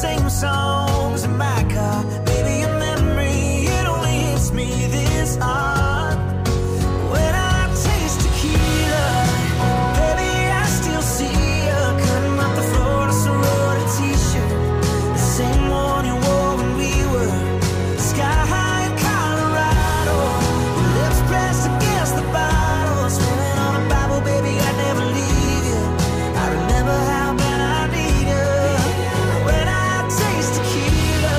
same songs in my car. Baby, your memory, it only hits me this hard. When I taste tequila, baby, I still see you cutting up the Florida sorority t-shirt, the same one you wore when we were sky high in Colorado. Lips pressed against the bottle, swimming on a Bible, baby, I'd never leave you. I remember how bad I need you. When I taste tequila,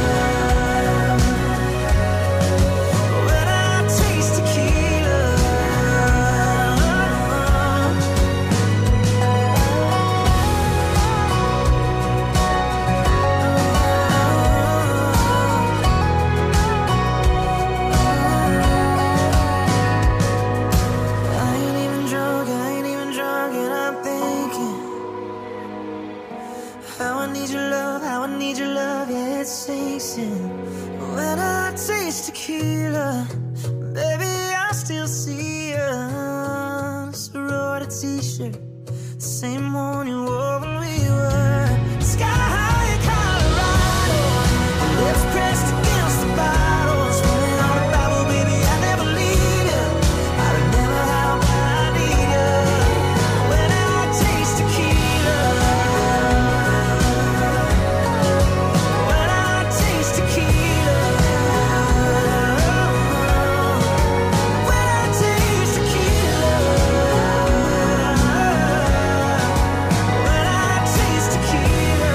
when I taste tequila. I ain't even drunk, and I'm thinking how I need your love, how I need your love, yeah, it sinks in. When I taste tequila, baby, I still see you. Sorority t-shirt, the same one you wore when we were sky high in Colorado. Lips pressed against the bottle, swimming on a Bible, baby, I never leave you. I remember how bad I need you. When I taste tequila, when I taste tequila, when I taste tequila, when I taste tequila.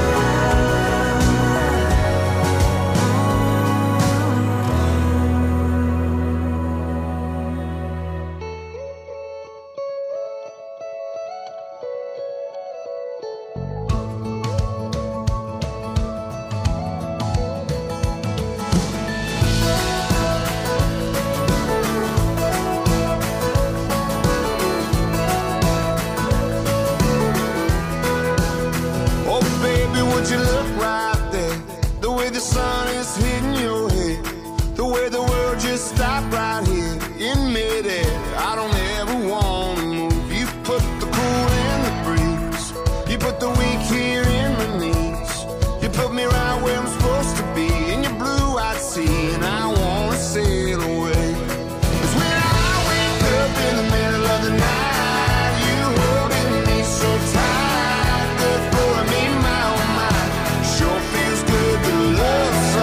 Oh, baby, would you look right there? The way the sun is hitting your head, the way the world just stopped right here in midair. I don't ever want to move. You put the cool in the breeze, you put the weak here in my knees. You put me right where I'm supposed to be in your blue-eyed sea, and I wanna sail away. 'Cause when I wake up in the middle of the night, you holding me so tight, the floor of me, my oh my, sure feels good to love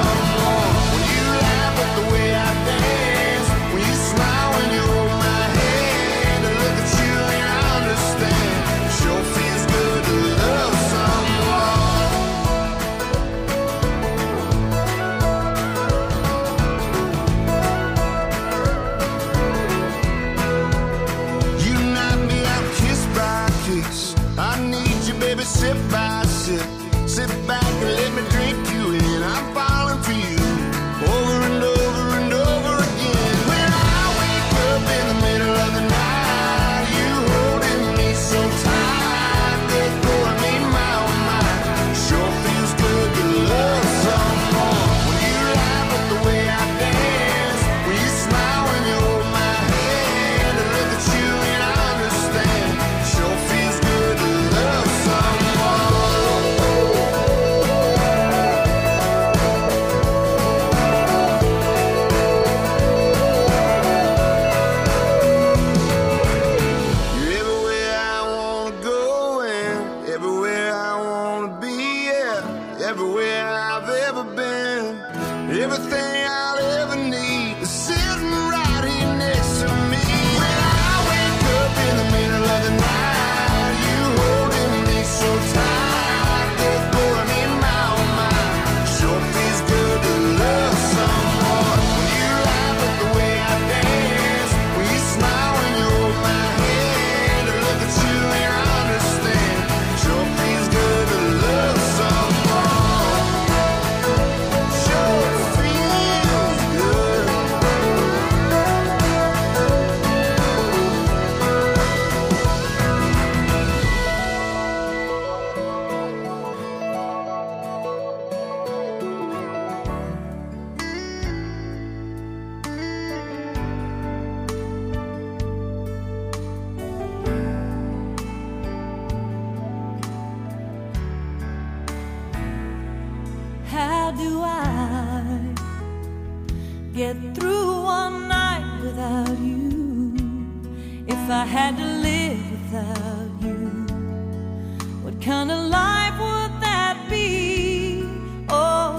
do I get through one night without you? If I had to live without you, what kind of life would that be? Oh,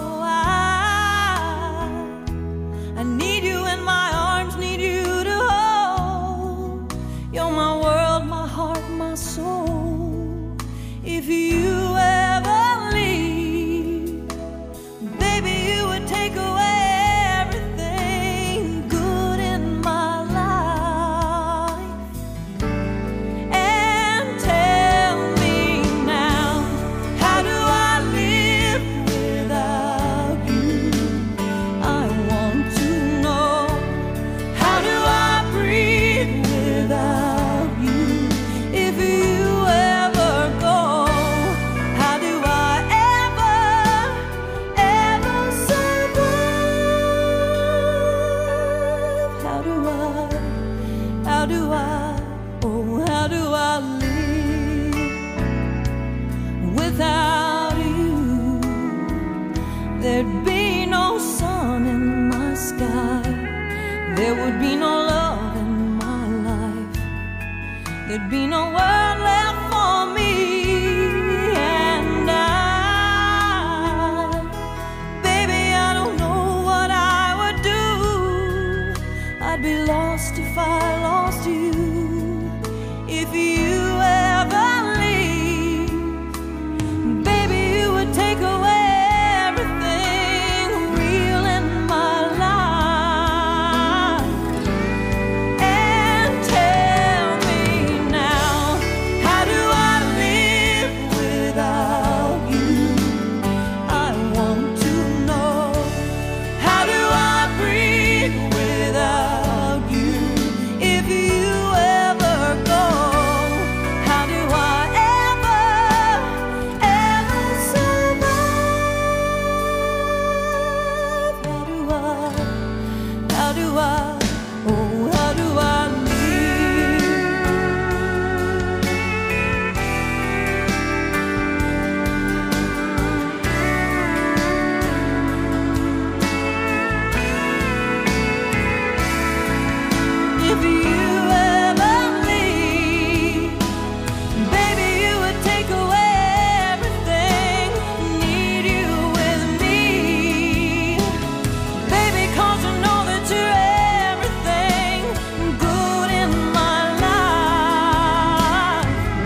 I need you in my arms, need you to hold. You're my world, my heart, my soul. If you ever leave, baby, you would take away everything good in my life. And tell me now, how do I live without you? I want to know, how do I breathe without you? If you ever go, how do I ever survive? How do I, oh, how do I live without you? There'd be no sun in my sky, there would be no love in my life, there'd be no world left for me. And baby, I don't know what I would do. I'd be lost if I lost you. If you ever leave, baby, you would take away everything real in my life. And tell me now, how do I live without you? I want to know, how do I breathe without you? If you ever go, how do I ever survive? How do I, oh, how do I if you ever leave, baby, you would take away everything. Need you with me, baby, 'cause I know that you're everything good in my life.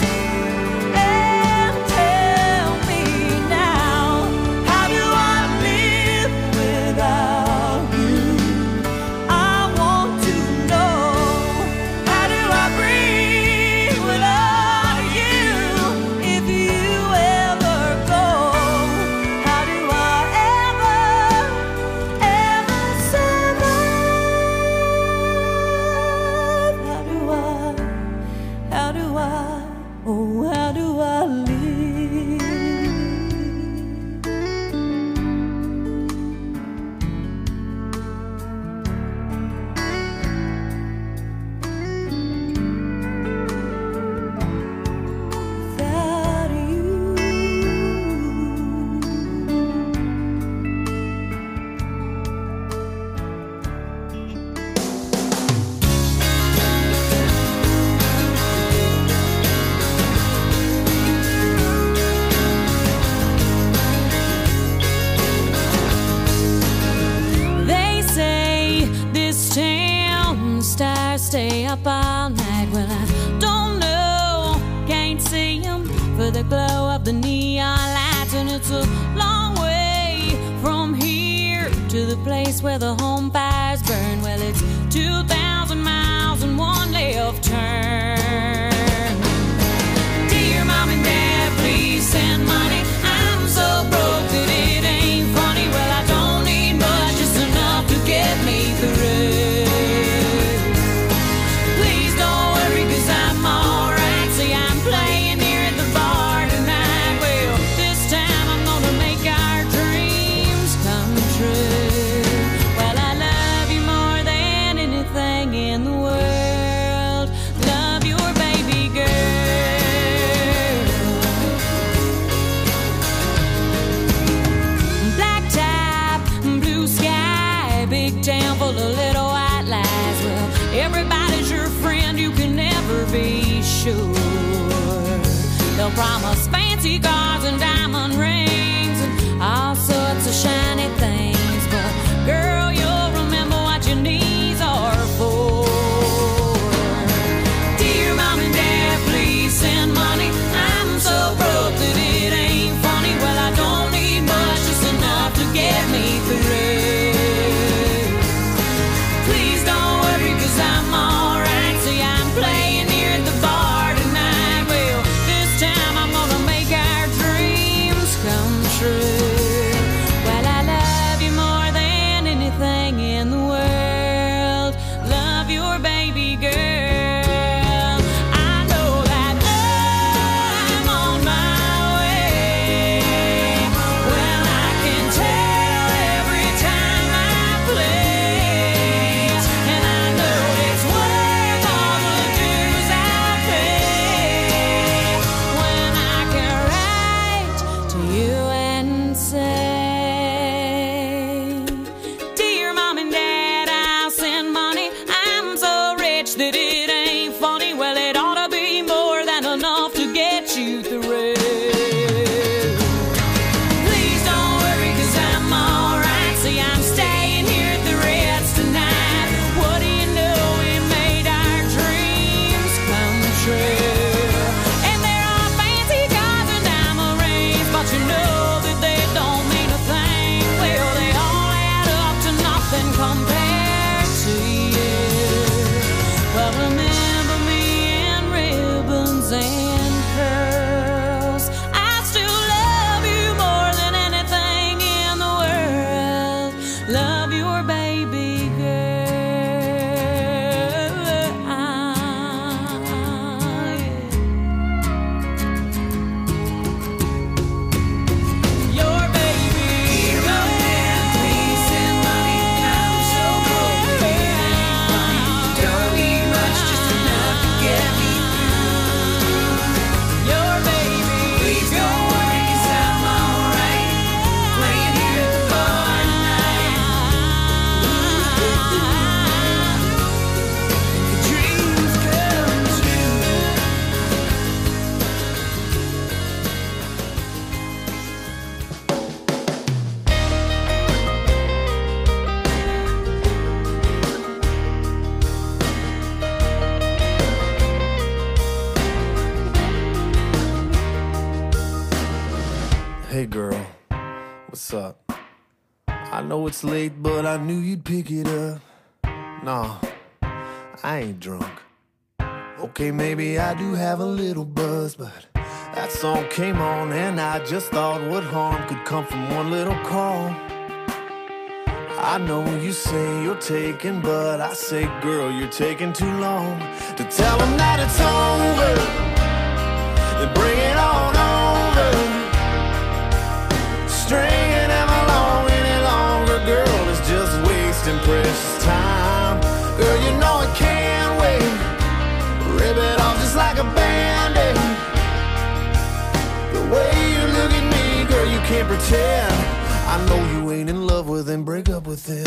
And tell me now, how do I live without you? I want to know, how do I breathe without you? If you ever go, how do I ever survive? How do I, oh, how do I live? Without you. They say this town, the stars stay up all night. Well, I don't know, can't see 'em for the glow of the neon lights. And it's a long way from here to the place where the home fires burn. Well, it's 2,000 miles and one left turn. Dear mom and dad, please send money. I'm so broke that it ain't funny. Well, I don't need much, just enough to get me through. Please don't worry, 'cause I'm alright. See, I'm playing here at the bar tonight. Well, this time I'm gonna make our dreams come true. Well, I love you more than anything in the world. Love your baby Everybody's your friend, you can never be sure. They'll promise fancy cars and diamond rings and all sorts of shiny things, but girl, you'll remember what your knees are for. Dear Mom and Dad, please send money. I'm so broke that it ain't funny. Well, I don't need much, just enough to get me through. Please don't worry, 'cause I'm alright. See, I'm playing here at the bar tonight. Well, this time I'm gonna make our dreams come true. Well, I love you more than anything in the world. Love your baby girl. I know that I'm on my way. Well, I can tell every time I play, and I know it's worth all the dues I pay when I can write to you and say, Dear Mom and Dad, I'll send money. I'm so rich that it ain't funny. Well, it ought to be more than enough to get you through. Please don't worry, 'cause I'm alright. See, I'm staying here at the Ritz tonight. What do you know, we made our dreams come true. And there are fancy cars and diamond rings, but you know that they don't mean a thing. Well, they all add up to nothing compared to you. Well, remember me in ribbons and pearls. I still love you more than anything in the world. Love your baby girl. Your baby girl. Please send money. I'm so broke that it ain't funny. Don't need much, just enough to get me through. Your baby. Please don't worry, 'cause I'm alright. Playing here at the bar tonight. The dreams come true. Hey girl, what's up? I know it's late, but I knew you'd pick it up. Nah, I ain't drunk. Okay, maybe I do have a little buzz, but that song came on and I just thought what harm could come from one little call. I know you say you're taking, but I say, girl, you're taking too long to tell them that it's over. Then bring it on over. Stringing them along any longer, girl, is just wasting precious time. Girl, you know it can't wait. Rip it off just like a band-aid. The way you look at me, girl, you can't pretend. I know you ain't in love with him, break up with him.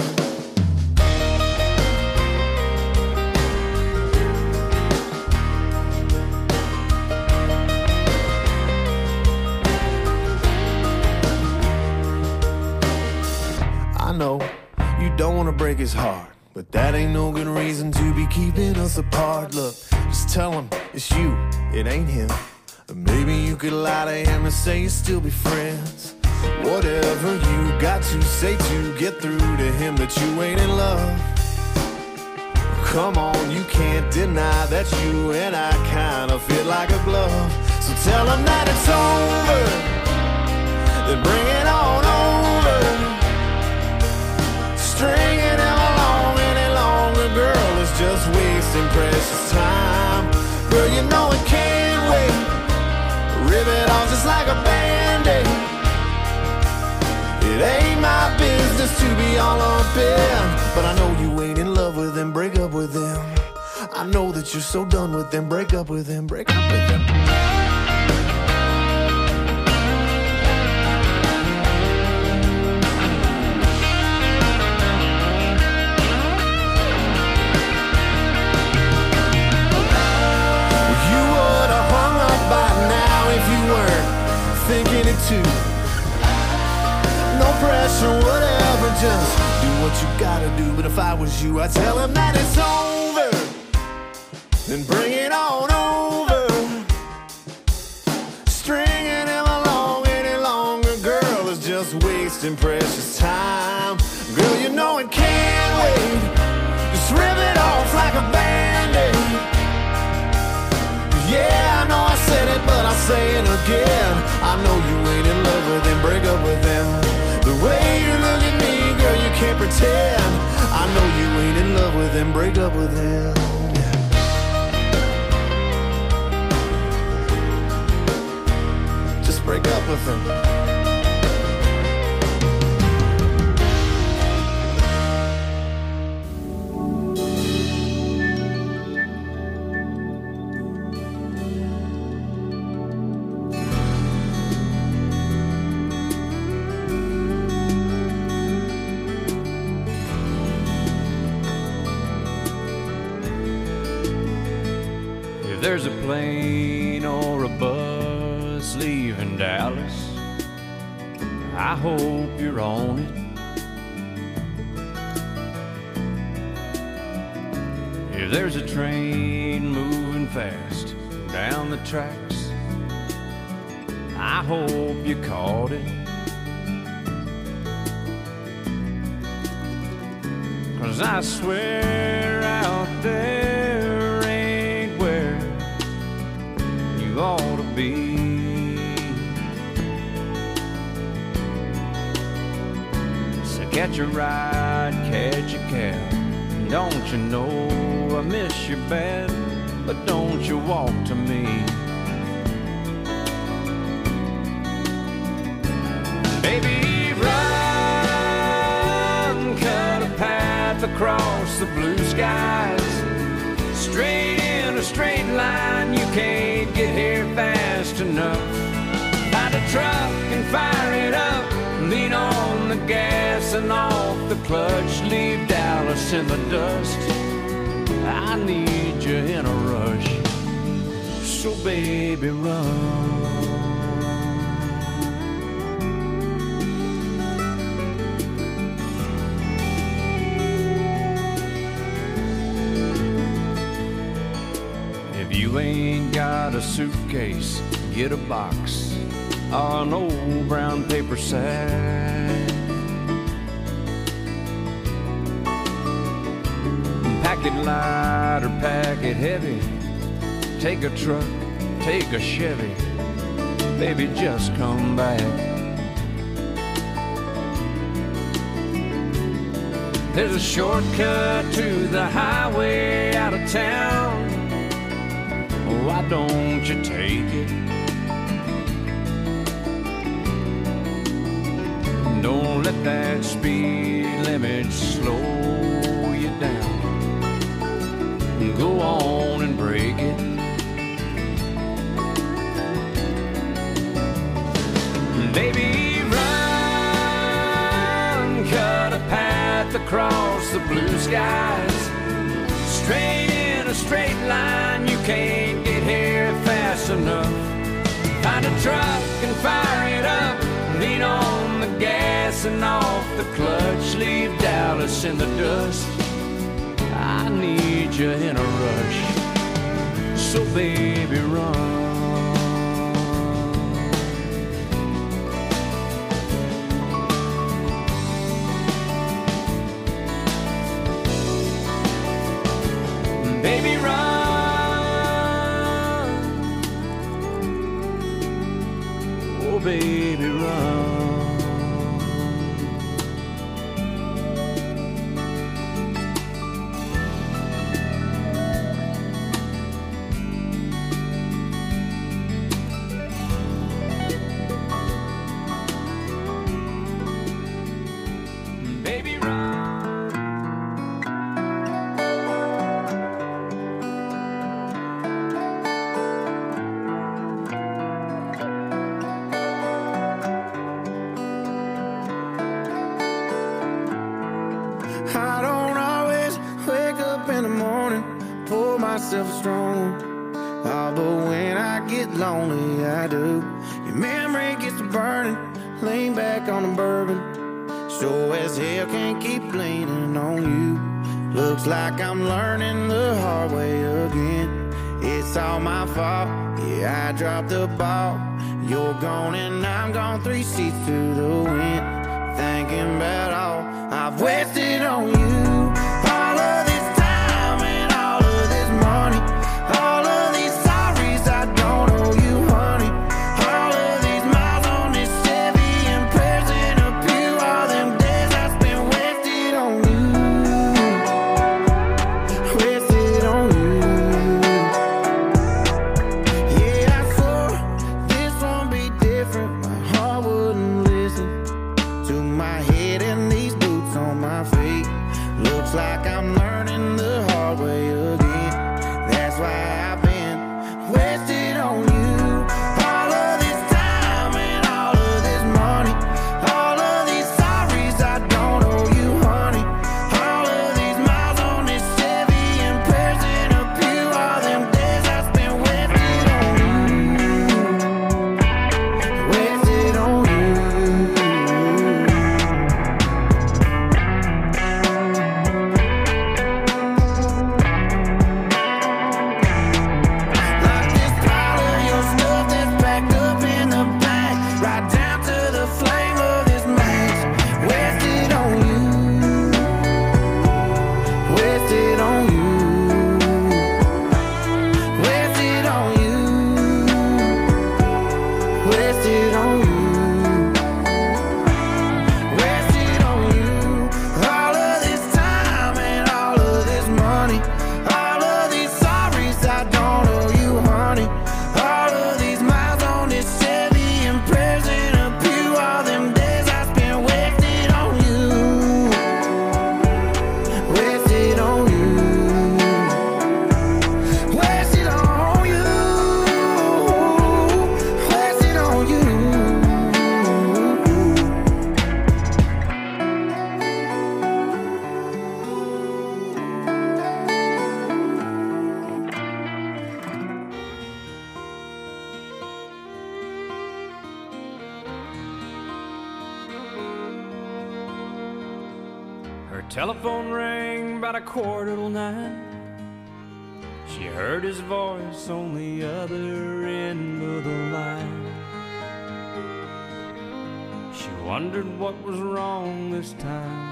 I know you don't wanna break his heart, but that ain't no good reason to be keeping us apart. Look, just tell him it's you, it ain't him. Or maybe you could lie to him and say you still be friends. Whatever you got to say to get through to him that you ain't in love. Come on, you can't deny that you and I kinda fit like a glove. So tell him that it's over, then bring it on over. Stringing him along any longer, girl, is just wasting precious time. Girl, you know it can't wait. Rip it off just like a band-aid. It ain't my business to be all up in, but I know you ain't in love with him, break up with him. I know that you're so done with him, break up with him, break up with him. too. No pressure, whatever, just do what you gotta do. But if I was you, I'd tell him that it's over, then bring it on over. Stringing him along any longer, girl, is just wasting precious time. Girl, you know it can't wait. Just rip it off like a Band-Aid. Yeah, I know I said it, but I'll say it again. I know you ain't in love with him, break up with him. The way you look at me, girl, you can't pretend. I know you ain't in love with him, break up with him. Just break up with him. There's a plane or a bus leaving Dallas, I hope you're on it. If there's a train moving fast down the tracks, I hope you caught it. 'Cause I swear out there ain't where you ought to be. So catch a ride, catch a cab. Don't you know I miss you bad, but don't you walk to me. Baby, run, cut a path across the blue skies. Straight in a straight line, you can't get here fast enough. Find a truck and fire it up, lean on the gas and off the clutch. Leave Dallas in the dust, I need you in a rush. So baby, run. You ain't got a suitcase, get a box or an old brown paper sack. Pack it light or pack it heavy. Take a truck, take a Chevy. Baby, just come back. There's a shortcut to the highway out of town. Why don't you take it? Don't let that speed limit slow you down. Go on and break it. Baby, run, cut a path across the blue skies. Straight in a straight line, you can't get here fast enough. Find a truck and fire it up, lean on the gas and off the clutch. Leave Dallas in the dust, I need you in a rush. So baby, run. Baby, run. Oh, baby, run. Baby, run. only I do. Your memory gets to burning, lean back on the bourbon. Sure as hell can't keep leaning on you. Looks like I'm learning the hard way again. It's all my fault, yeah, I dropped the ball. You're gone and I'm gone, 3 seats to the wind. Thinking about all I've wasted on you. All of this time and all of this money. All of these sorries I don't owe you, honey. All of these miles on this Chevy and prayers in a pew. All them days I spent wasted on you. Wasted on you. Yeah, I swore this won't be different. My heart wouldn't listen to my head and these boots on my feet. Looks like I'm learning the hard way again. That's why I've been wasted on you. All of this time and all of this money. All of these sorries I don't owe you, honey. All of these miles on this Chevy and prayers in a pew. All them days I spent wasted on you. Wasted on you. Like this pile of your stuff that's packed up in the back, right down to the flame of this match. Wasted on you. Wasted on you. Wasted on you. Wasted on you. Wasted on you. All of this time and all of this money. All of these sorries I don't owe you, honey. All of these miles on this Chevy and prayers in a pew. All them days I spent wasted on you. Wasted on you. Wasted on you. Wasted on you. Her telephone rang about 9:15. She heard his voice on the other end of the line. She wondered what was wrong this time.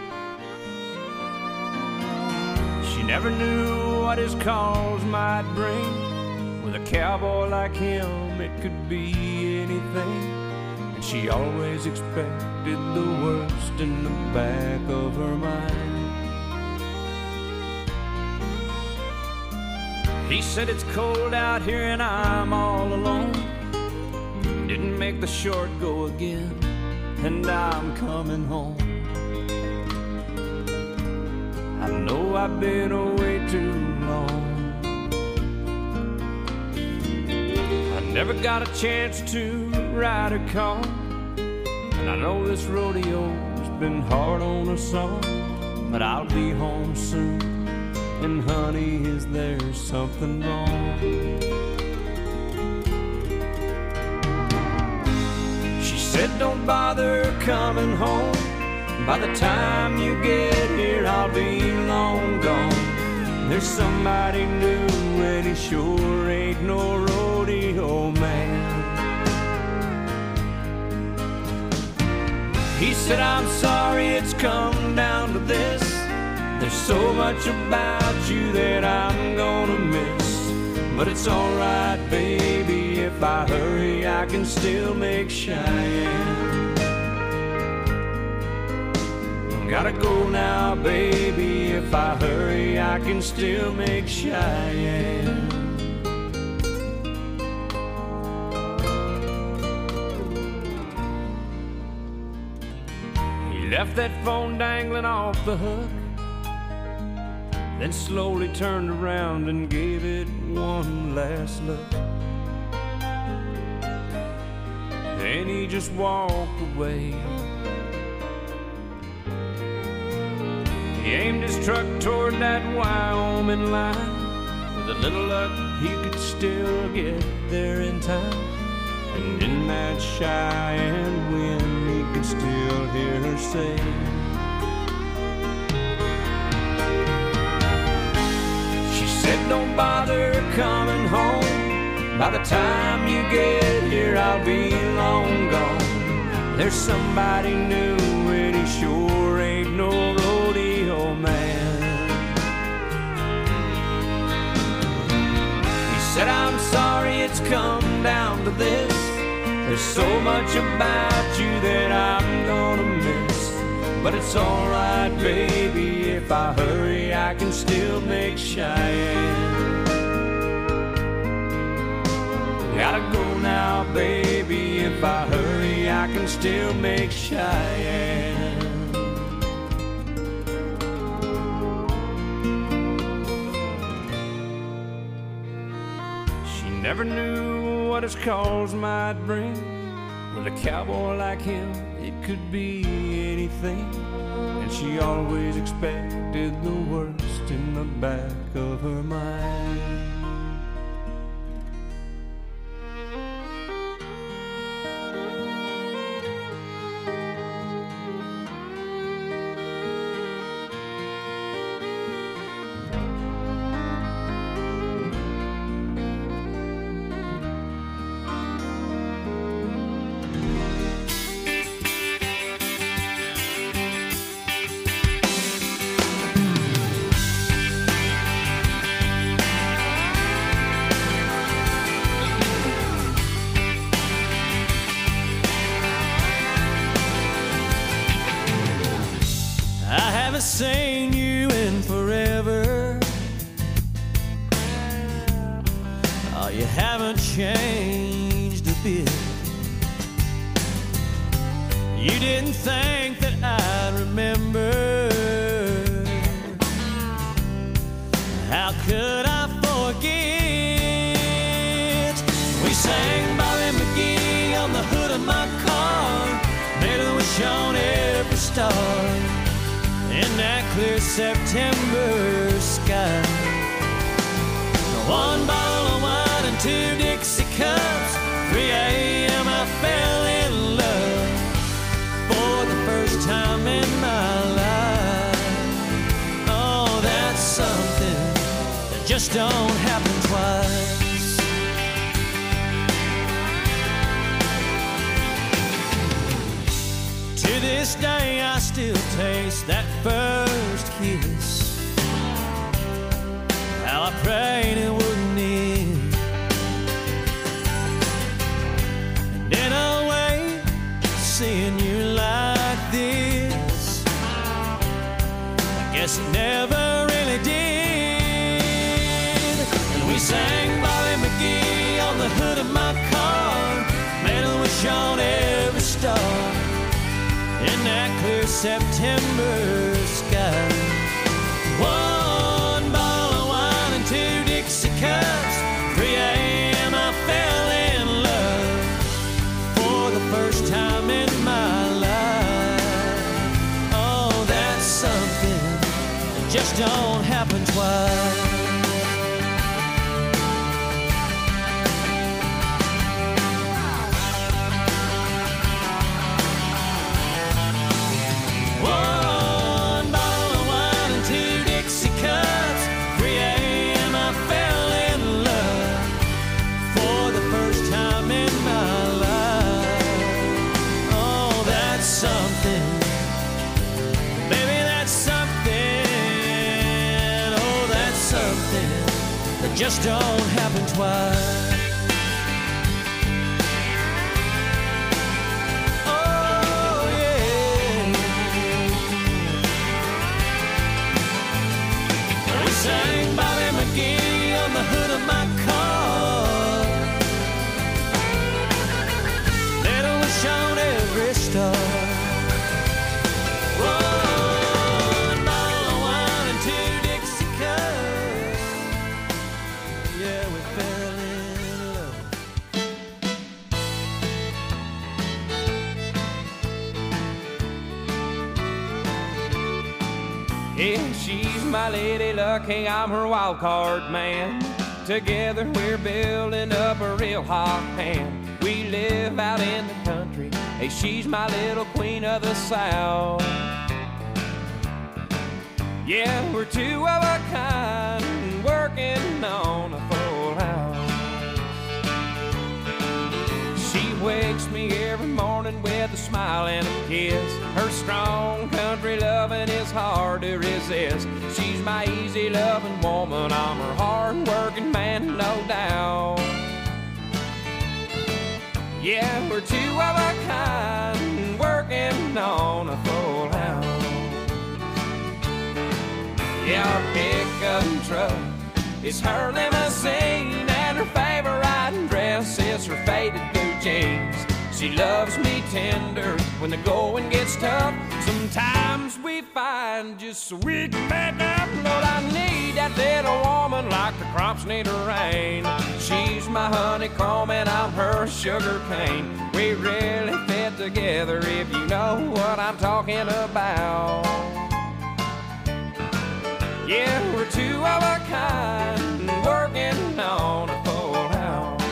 She never knew what his calls might bring. With a cowboy like him, it could be anything. And she always expected the worst in the back of her mind. He said it's cold out here and I'm all alone. Didn't make the short go again, and I'm coming home. I know I've been away too long. I never got a chance to ride or call, and I know this rodeo's been hard on us all. But I'll be home soon, and honey, is there something wrong? She said don't bother coming home. By the time you get here, I'll be long gone. There's somebody new, and he sure ain't no rodeo man. He said, I'm sorry it's come down to this. There's so much about you that I'm gonna miss. But it's alright, baby, if I hurry, I can still make Cheyenne. Gotta go now, baby, if I hurry, I can still make Cheyenne. He left that phone dangling off the hook, then slowly turned around and gave it one last look. Then he just walked away. He aimed his truck toward that Wyoming line. With a little luck, he could still get there in time. And in that Cheyenne wind, he could still hear her say, she said, don't bother coming home. By the time you get here, I'll be long gone. There's somebody new, and he sure ain't no rodeo man. He said, I'm sorry it's come down to this. There's so much about you that I'm gonna miss. But it's alright, baby, if I hurry, I can still make Cheyenne. Gotta go now, baby, if I hurry, I can still make Cheyenne. She never knew what his calls might bring. With a cowboy like him, it could be anything. And she always expected the worst in the back of her mind. Seen you in forever. Oh, you haven't changed a bit. You didn't think that I'd remember. How could I forget? We sang Bobby McGee on the hood of my car, made a wish on every star. In that clear September sky, 1 bottle of wine and 2 Dixie cups. 3 a.m. I fell in love for the first time in my life. Oh, that's something that just don't happen twice. To this day I still taste that first kiss. How I prayed it wouldn't end. And in a way, seeing you like this, I guess it never really did. And we sang Bobby McGee on the hood of my car, made a wish on every star. In that clear September sky, 1 bottle of wine and 2 Dixie cups. 3 a.m. I fell in love for the first time in my life. Oh, that's something that just don't happen twice. Just don't happen twice. Oh yeah. We sang Bobby McGee on the hood of my car, made a wish on every star. Yeah, she's my lady luck, hey, I'm her wild card man. Together we're building up a real hot hand. We live out in the country. Hey, she's my little queen of the South. Yeah, we're two of a kind, working on a full house. She wakes me every morning with a smile and a kiss. Her strong country loving is hard to resist. She's my easy loving woman, I'm her hard working man, no doubt. Yeah, we're two of a kind, working on a full house. Yeah, our pickup truck is her limousine, and her favorite riding dress is her faded blue jeans. She loves me tender when the going gets tough. Sometimes we find just so we can make up. Lord, I need that little woman like the crops need a rain. She's my honeycomb and I'm her sugar cane. We really fit together if you know what I'm talking about. Yeah, we're two of a kind, working on a full house.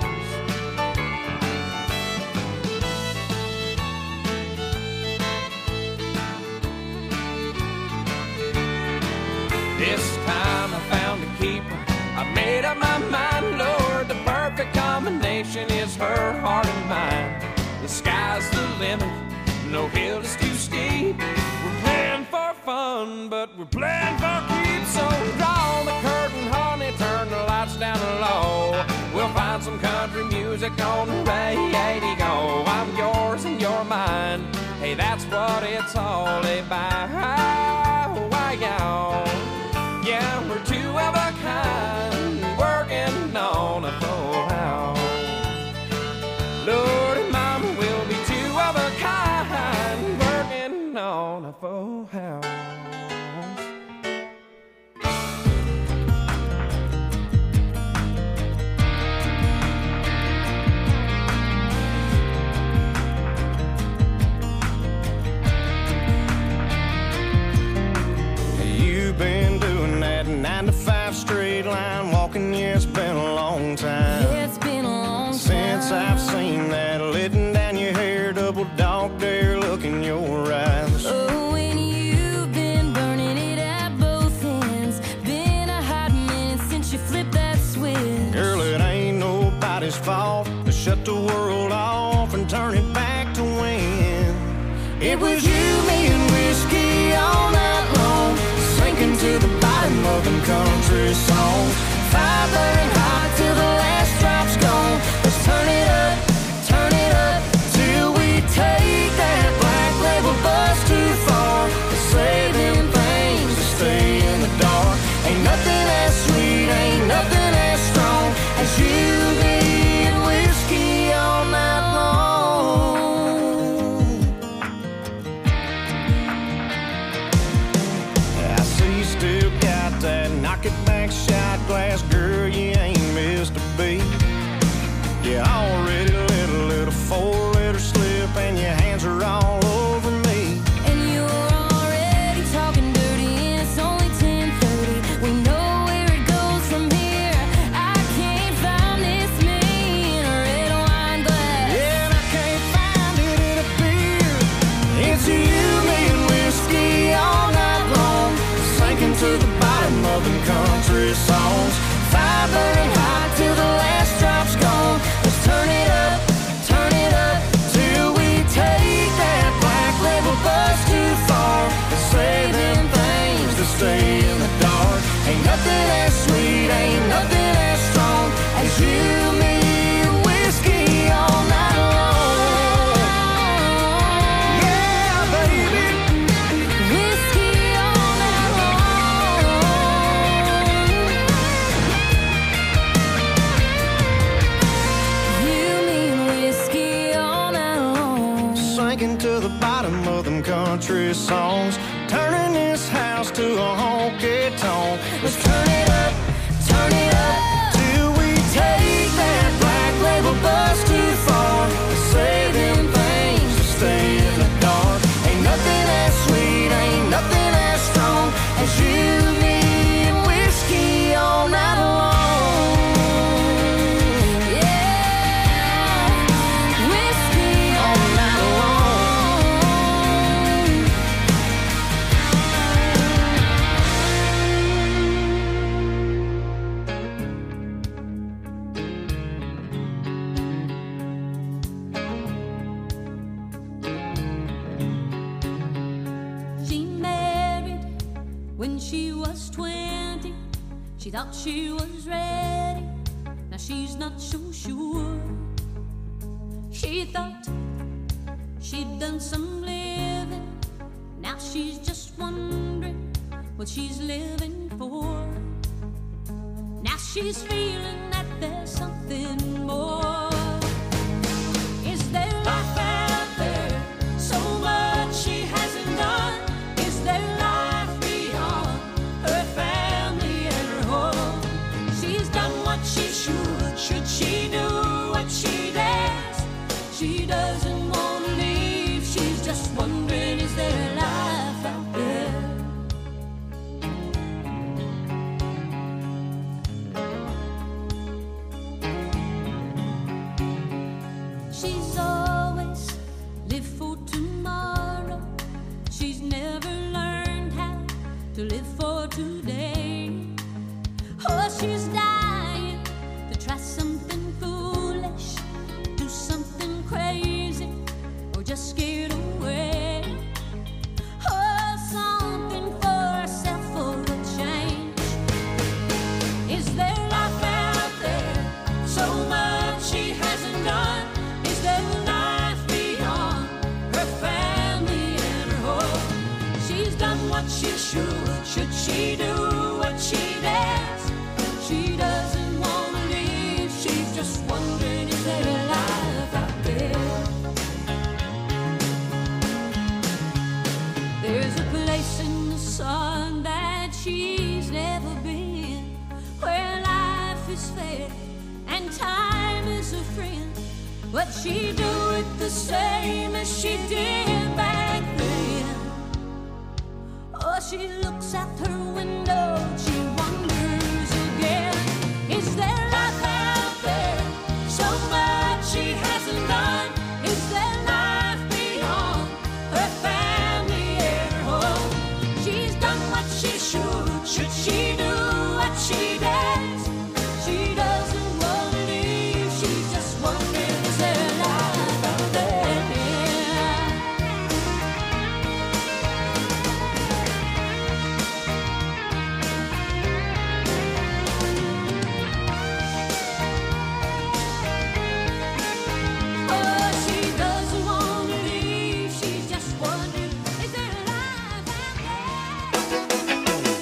This time I found a keeper. I made up my mind, Lord, the perfect combination is her heart and mine. The sky's the limit, no hill is too steep. We're playing for fun, but we're playing for keeps. So draw the curtain, honey, turn the lights down low. We'll find some country music on the radio. I'm yours and you're mine. Hey, that's what it's all about. Why, y'all? Yeah, we're two of a kind, working on a full house. Lord and Mama will be two of a kind, working on a full house. You've been doing that 9 to 5 straight line walking, yeah, it's been a long time. Yeah, it's been a long time since I've seen that letting down your hair, double dog dare look in your eyes. Oh, and you've been burning it at both ends. Been a hot minute since you flipped that switch. Girl, it ain't nobody's fault to shut the world off and turn it back to when it was you, me, and whiskey all night long, sinking to the bottom of them country songs. Fire burning hot till the last drop's gone. Let's turn it up till we take that black label bus too far. To say them things to stay in the dark. Ain't nothing as sweet, ain't nothing as strong as you, me, and whiskey all night long. I see you still got that knock it back shot glass, girl, you ain't missed a beat. You already let a little 4-letter slip and your hands are all over me. And you're already talking dirty and it's only 10:30. We know where it goes from here. I can't find this me in a red wine glass. Yeah, and I can't find it in a beer. It's you, me, and whiskey all night long, sinking to the bottom of them country songs. Fire burning hot till the last drop's gone. Let's turn it up till we take that black label bus too far. To say them things to stay in the dark. Ain't nothing as sweet, ain't nothing as strong as you, me, and whiskey all night long. Yeah, baby. Whiskey all night long. You mean whiskey all night long. Sinking to the bottom of them country songs, turning this house to a honky tonk. Let's turn it up till we take that black label bus too far. To say them things to stay in the dark. Ain't nothing as sweet, ain't nothing as strong as you, me, and whiskey all night long. was 20, she thought she was ready. Now she's not so sure. She thought she'd done some living. Now she's just wondering what she's living for. Now she's feeling that there's something more. Is there life out there? So much she hasn't done. Is there life beyond her family and her home? She's done what she should. Should she do what she dares? She doesn't want to leave. She's just wondering, is there life out there? She's always lived for tomorrow. She's never learned how to live for today. Oh, she's dying to try something foolish, do something crazy, or just get away. Oh, something for herself for a change. Is there life out there? So much she hasn't done. Is there life beyond her family and her home? She's done what she should. Should she do what she dares? She doesn't want to leave. She's just wondering, is there a life out there? There's a place in the sun that she's never been, where life is fair and time is a friend. But she do it the same as she did back then. Oh, she looks out her window, she wonders again. Is there life out there? So much she hasn't done. Is there life beyond her family and her home? She's done what she should. Should she do what she dares? She doesn't want to leave. She's just wondering, is there life out there? Oh, she doesn't want to leave. She's just wondering, is there life out there?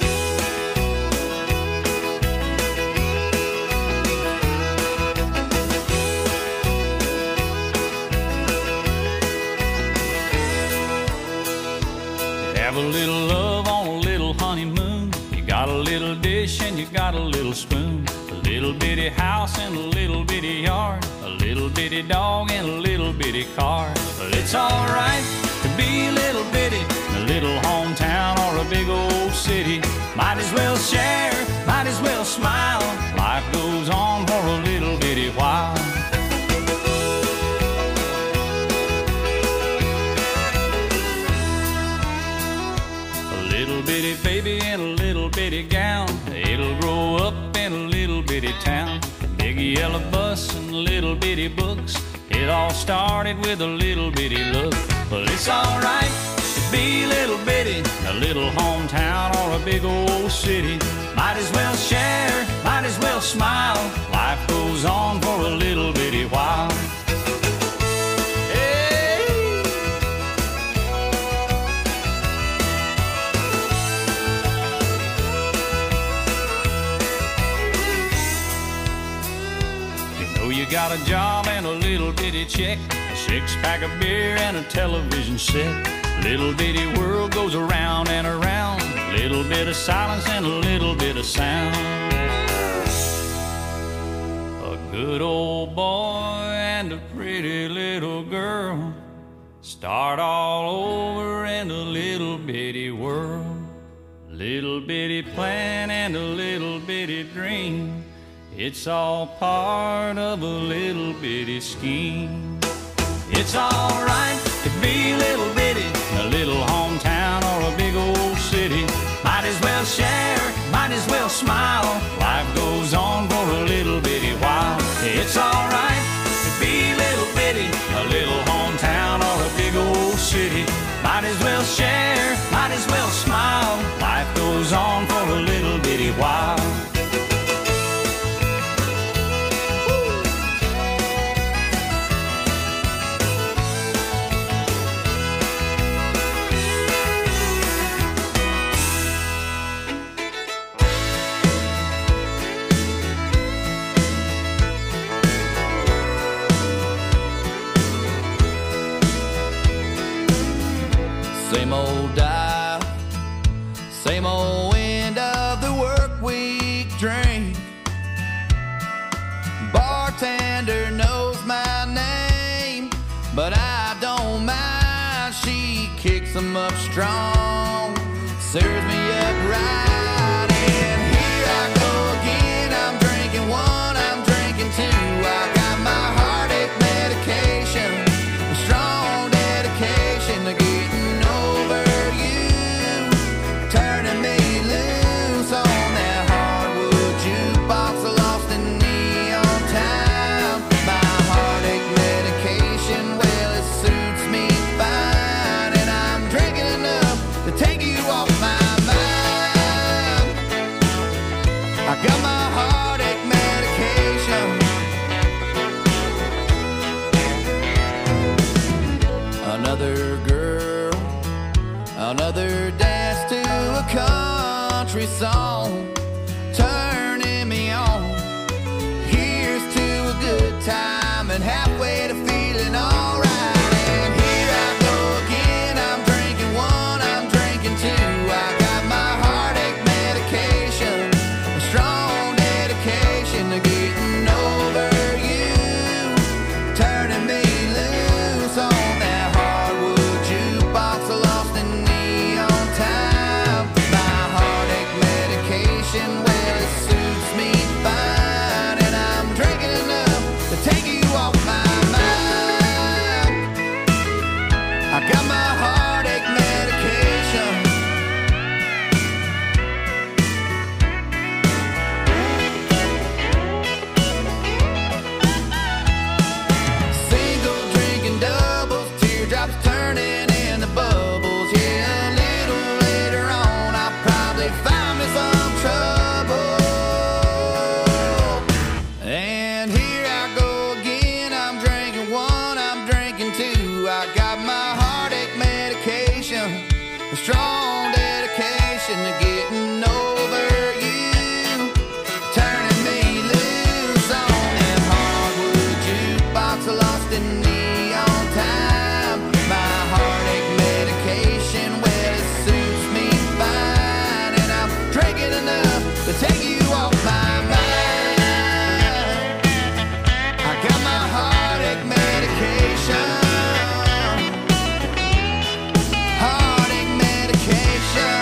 Have a little love on a little honeymoon. You got a little dish and you got a little spoon. A little bitty house and a little bitty yard. A little bitty dog and a little bitty car. But it's alright to be a little bitty in a little hometown or a big old city. Might as well share, might as well smile. Life goes on for a little bitty while. A little bitty baby in a little bitty gown. It'll grow up in a little bitty town. Big yellow bus and little bitty books. It all started with a little bitty look. Well, it's alright to be a little bitty in a little hometown or a big old city. Might as well share, might as well smile. Life goes on for a little bitty while. You got a job and a little bitty check, a six-pack of beer and a television set. Little bitty world goes around and around. Little bit of silence and a little bit of sound. A good old boy and a pretty little girl start all over in a little bitty world. Little bitty plan and a little bitty dream. It's all part of a little bitty scheme. It's alright to be a little bitty in a little hometown or a big old city. Might as well share, might as well smile. Life goes on for a little bitty while. It's alright to be a little bitty in a little hometown or a big old city. Might as well share, might as well smile. Life goes on for a little Same old dial, same old end of the work week drink. Bartender knows my name, but I don't mind. She kicks them up strong, serves me up right. And here I go again, I'm drinking one, I'm drinking two. I got my heartache medication, a strong dedication to getting over you, turning me loose on that hardwood jukebox, lost in neon time. My heartache medication, well, it suits me fine, and I'm drinking enough to take you off my mind. I got my heartache medication. Another girl, another dance to a country song, turning me on. Here's to a good time and halfway to feeling alright. And here I go again, I'm drinking one, I'm drinking two. I got my heartache medication, a strong dedication to getting over you, turning me loose on that hardwood jukebox, lost in neon time. My heartache medication, well, it suits me fine, and I'm drinking enough to take you off my mind. I got my heartache medication. Single drinking doubles, teardrops turning into bubbles. Yeah, a little later on, I'll probably find me some trouble. And here I go again, I'm drinking one, I'm drinking two. I got my heartache medication, a strong dedication to getting over you, turning me loose on that hardwood jukebox, lost in neon time. My heartache medication, well, it suits me fine, and I'm drinking enough to take you off my mind. I got my heartache medication, heartache medication,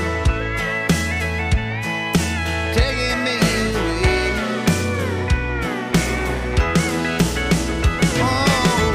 taking me away. Oh.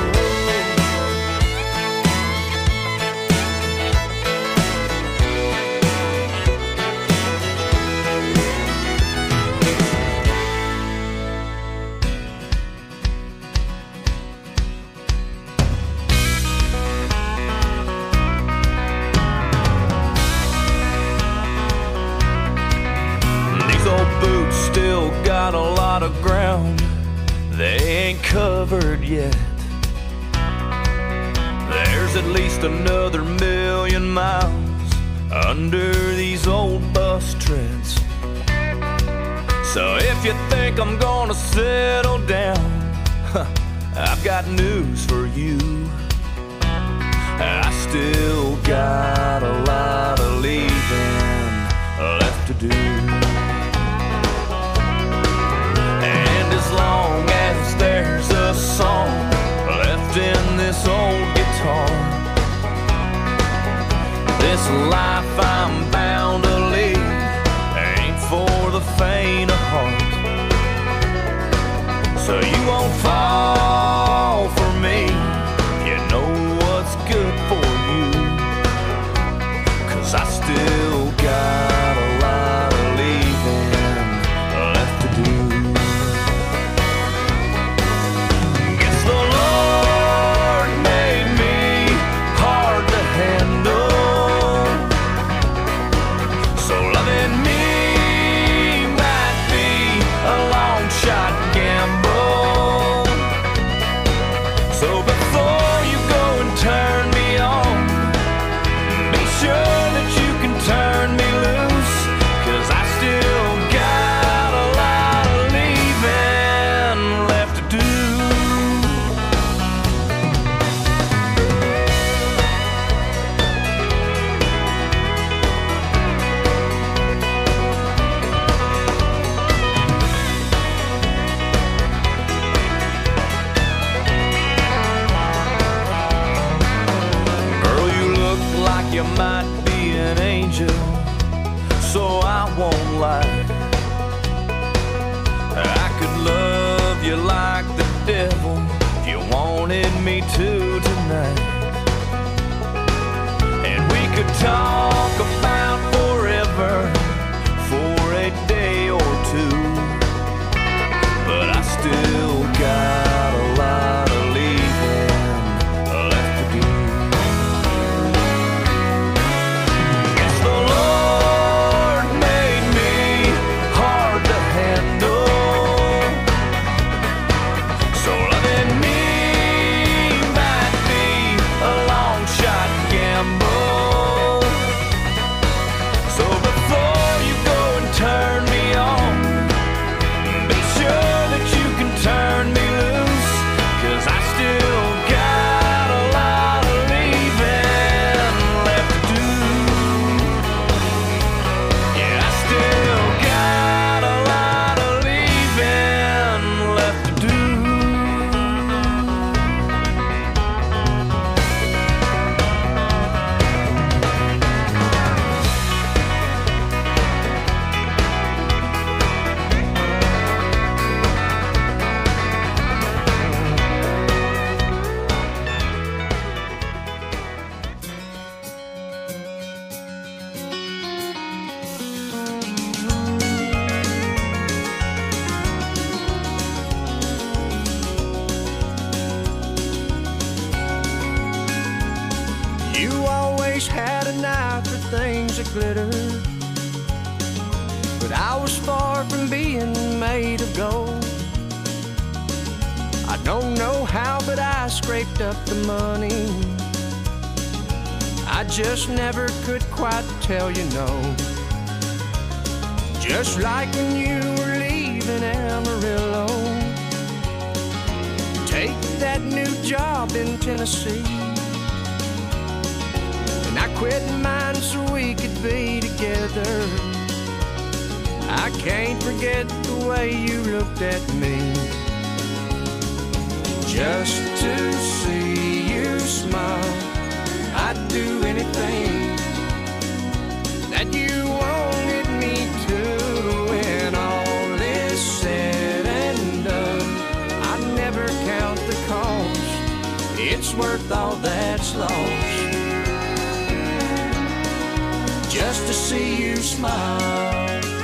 These old boots still got a lot of ground they ain't covered yet. There's at least another 1,000,000 miles under these old bus treads. So if you think I'm gonna settle down, I've got news for you. I still got a lot of leaving left to do. And as long as there's a song left in this old guitar, this life I'm bound to lead ain't for the faint of heart. So you won't fall for me, you know what's good for you, 'cause I still got a lot of leaving left to do. Guess the Lord made me hard to handle, you might be an angel, so I won't lie. I could love you like the devil if you wanted me to tonight. And we could talk about forever for a day or two, but I still got a lot of leaving left to do. Guess the Lord made me hard to handle, so loving me might be a long shot gamble. So before you go and turn me on, be sure that you can turn me loose, 'cause I still got a lot of leaving left to do. Yeah, I still got a lot of leaving left to do. You always had an eye for things that glitter, but I was far from being made of gold. I don't know how, but I scraped up the money. I just never could quite tell you no. Just like when you were leaving Amarillo, take that new job in Tennessee. And I quit mine so we could be together. I can't forget the way you looked at me. Just to see you smile, I'd do anything that you wanted me to. When all is said and done, I never count the cost. It's worth all that's lost, just to see you smile.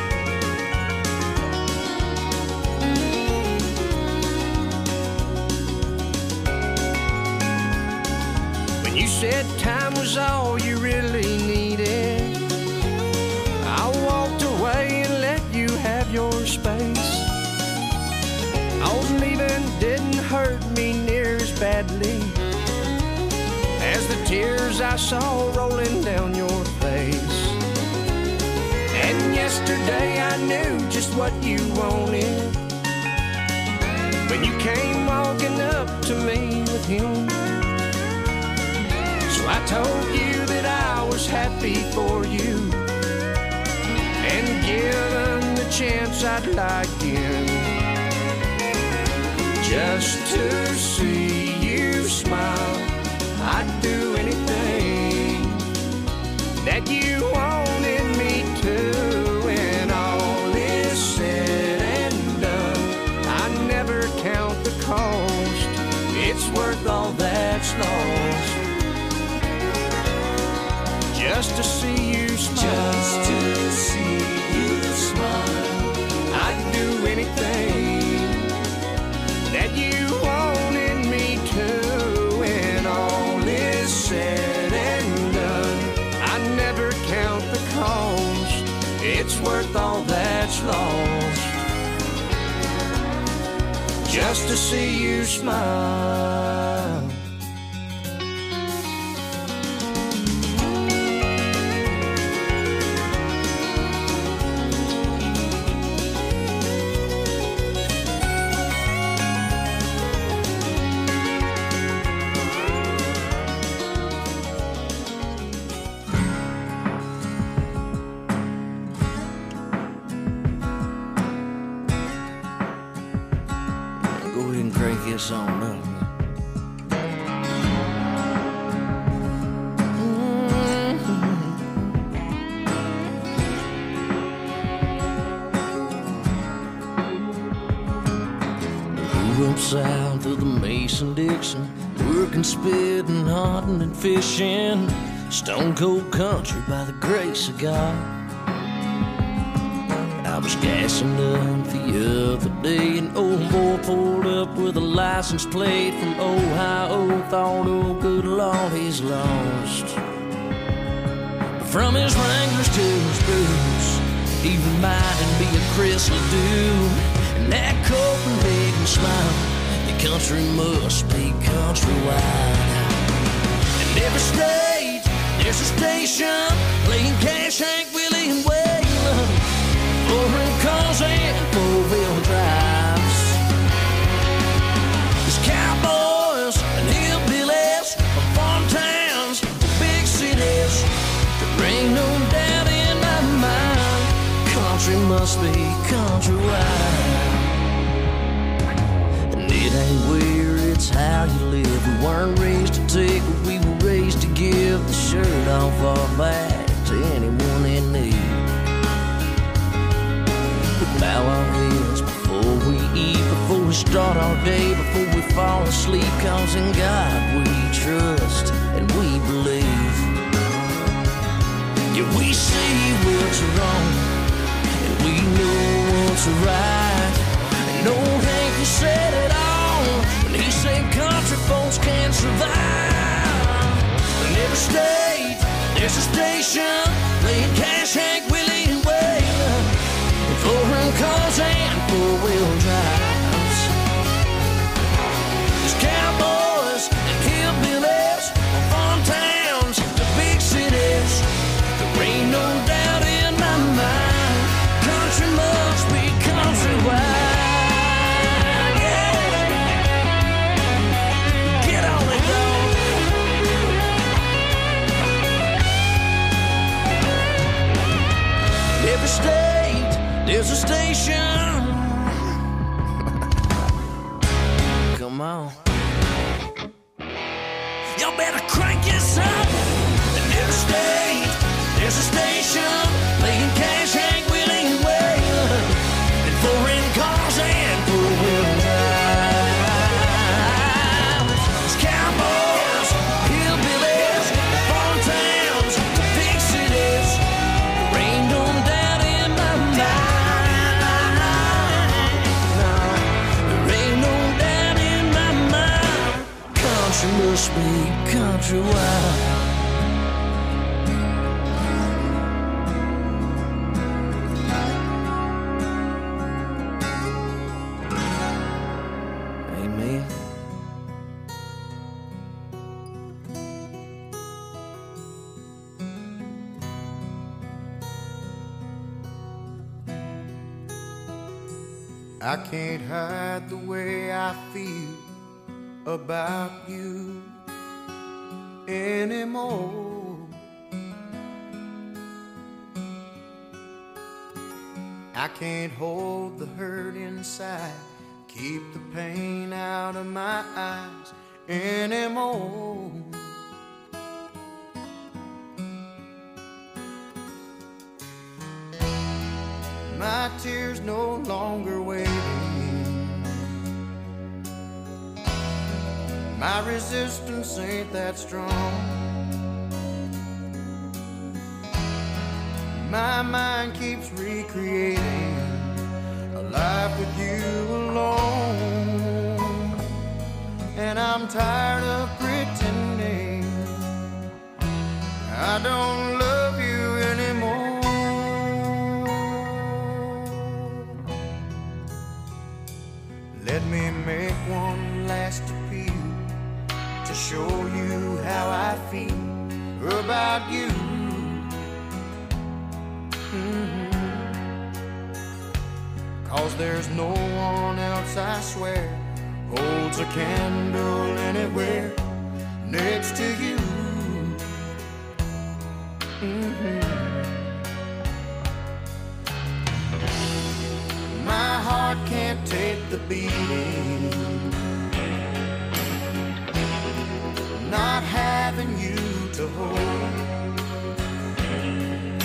When you said time was all you really needed, I walked away and let you have your space. Oh, leaving didn't hurt me near as badly as the tears I saw rolling down your face. And yesterday I knew just what you wanted when you came walking up to me with him. So I told you that I was happy for you, and given the chance I'd like in, just to see you smile. I'd do anything that you wanted me to. When all is said and done, I never count the cost. It's worth all that's lost, just to see you smile. Just to see you smile. I'd do anything that you wanted me to. When all is said and done, I never count the cost. It's worth all that's lost, just to see you smile. Go ahead and crank this on up. south of the Mason-Dixon, working, spitting, hunting, and fishing. Stone cold country by the grace of God. I was gassing up the other day, an old boy pulled up with a license plate from Ohio. Thought, oh good Lord, he's lost. From his Wranglers to his boots, he reminded me of Chris Ledoux. And that Copenhagen smile, the country must be countrywide. In every state, there's a station playing Cash, Hank Willie, and Waylon, foreign cars and four-wheel drives. There's cowboys and hillbillies, farm towns, big cities. There ain't no doubt in my mind, country must be countrywide. And it ain't where, it's how you live. We weren't raised to take, but we were raised to give the shirt off our back to anyone in need. We bow our heads before we eat, before we start our day, before we fall asleep, 'cause in God we trust and we believe. Yeah, we see what's wrong and we know what's right. And old Hank, he said it all when he said country folks can't survive. In every state, there's a station playing Cash, Hank Willie, and Waylon, foreign cars and four-wheel drives. There's cowboys and hillbillies, farm towns, the big cities. There ain't no doubt in my mind, country must be countrywide. Every state, there's a station. Come on. Y'all better crank this up. In every state, there's a station playing Cash, Hank Willie, and Waylon, and foreign cars and four-wheel drives. There's cowboys, hillbillies, farm towns, the big cities. There ain't no doubt in my mind. No, there ain't no doubt in my mind. Country must be countrywide. Amen. I can't hide the way I feel about you anymore. I can't hold the hurt inside, keep the pain out of my eyes anymore. My tears no longer waiting. My resistance ain't that strong. My mind keeps recreating a life with you alone. And I'm tired of pretending I don't love you anymore. Let me make one last appeal to show you how I feel about you. Cause there's no one else, I swear, holds a candle anywhere next to you. My heart can't take the beating, not having you to hold.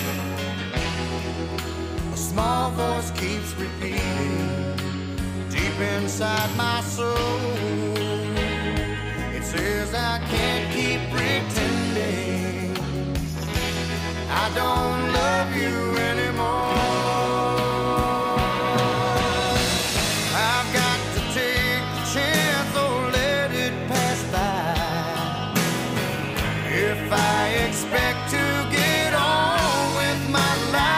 A small voice keeps repeating deep deep inside my soul. It says I can't keep pretending I don't love you anymore. I've got to take the chance or let it pass by. If I expect to get on with my life,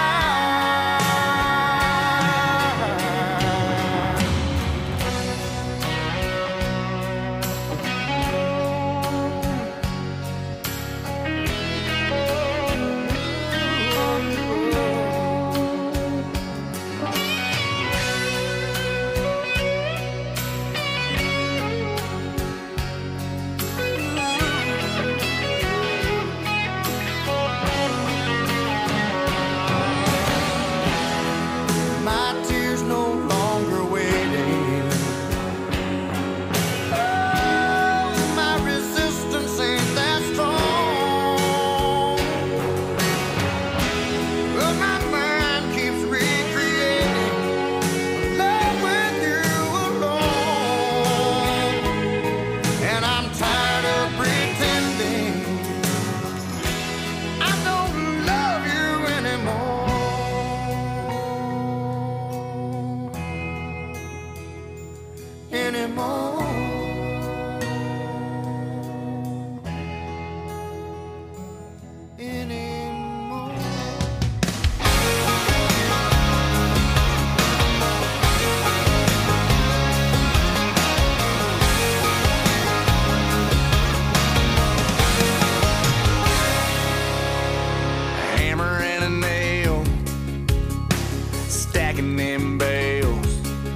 my tears no longer waiting. Oh, my resistance ain't that strong. But my mind keeps recreating love with you alone. And I'm tired of pretending I don't love you anymore. Anymore. Hammer and a nail, stacking them bales.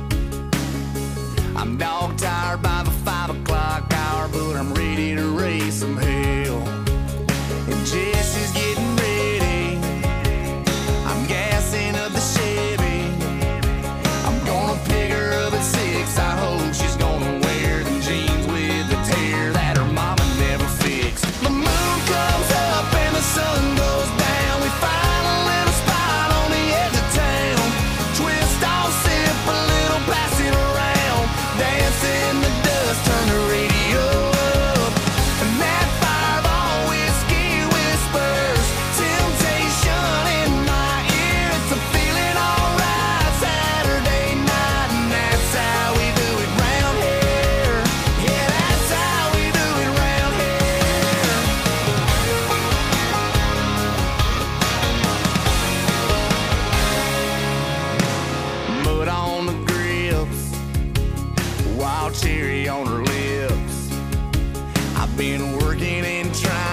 I'm dog tired by the 5 o'clock hour, but I'm ready to raise some hell. And Jesse's getting ready. I'm gassing up the Chevy. I'm gonna pick her up at 6. I hope she's gonna wear them jeans with the tear that her mama never fixed. The moon comes up and the sun goes down. We find a little spot on the edge of town. Twist off, sip a little, pass it around. Dance in the dust, turn the radio up. And that fireball whiskey whispers temptation in my ear. It's a feeling alright Saturday night, and that's how we do it round here. Yeah, that's how we do it round here. Mud on the grips, wild cherry on her lips. I've been working and trying